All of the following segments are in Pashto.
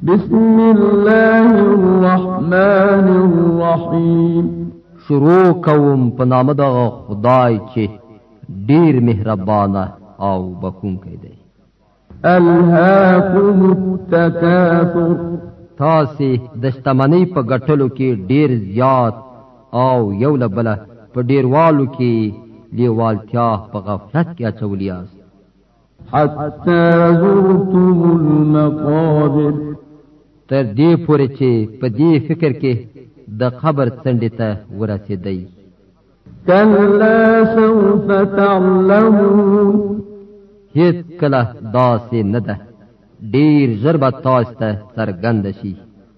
بسم الله الرحمن الرحیم. شروع کوم په نام د خدای چې ډیر مهربان او بخښونکی دی. الهاکم التکاثر. تاسې د شتمنۍ په ګټلو کې ډیر زیات او یو له بله په ډیروالو کې لیوالتیا په غفلت کې اچولی یاست. حتی زرتم المقابر. تر دې پورې چې په دې فکر کې د قبر څنډې ته ورسېدئ. کلا سوف تعلمون. هیڅ کله داسې نه ده، ډیر ژر به تاسو ته څرګنده شي.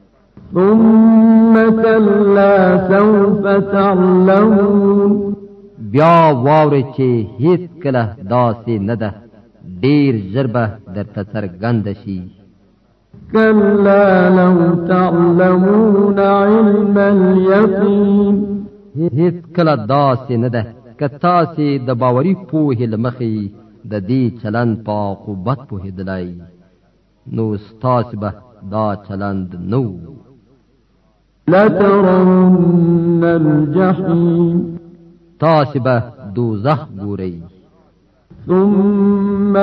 ثم کلا سوف تعلمون. بیا واورئ چې هیڅ کله داسې نه ده، ډیر ژر به درته څرګنده شي. كلا لو تعلمون علم اليقين. هیڅ کله داسې نه ده که تاسې د باوري پوهې له مخې د دې چلند په عاقبت پوهېدلی، نو ستاسې به دا چلند نه و. لترون الجحیم. تاسې به دوزخ ګورئ. ثم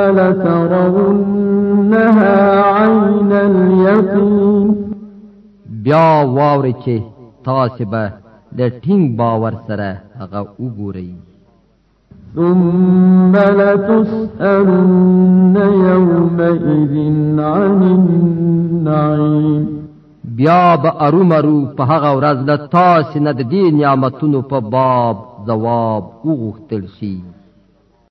لترونها عین الیقین. بیا واورئ چې تاسې به د ټینګ باور سره هغه وګورئ. ثم لتسألن یومئذ عن النعیم. بیا به ارومرو په هغه ورځ له تاسې نه د دې نعمتونو په باب ځواب وغوښتل شي.